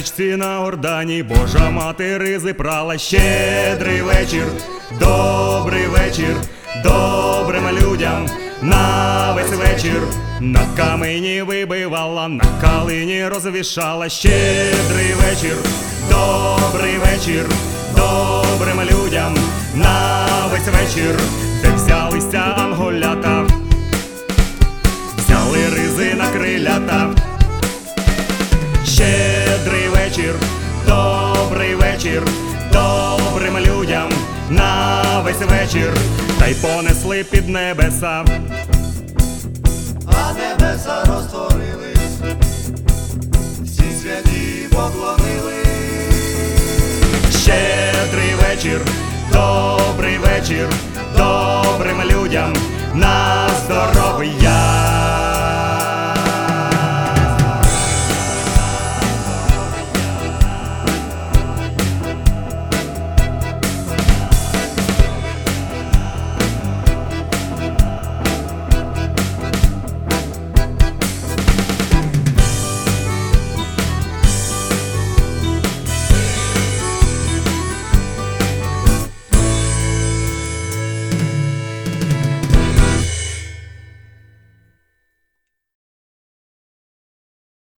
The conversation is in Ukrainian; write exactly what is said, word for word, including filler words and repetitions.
річці на Ордані Божа мати ризи прала. Щедрий вечір, добрий вечір, добрим людям на весь вечір. На камені вибивала, на калині розвішала. Щедрий вечір, добрий вечір, добрим людям на весь вечір. Де взялися анголята, взяли ризи на крилята. Щедрий вечір, добрий вечір, добрим людям на весь вечір. Та й понесли під небеса, а небеса розтворились, всі святі поклонились. Щедрий вечір, добрий вечір, добрим людям на здоров'я.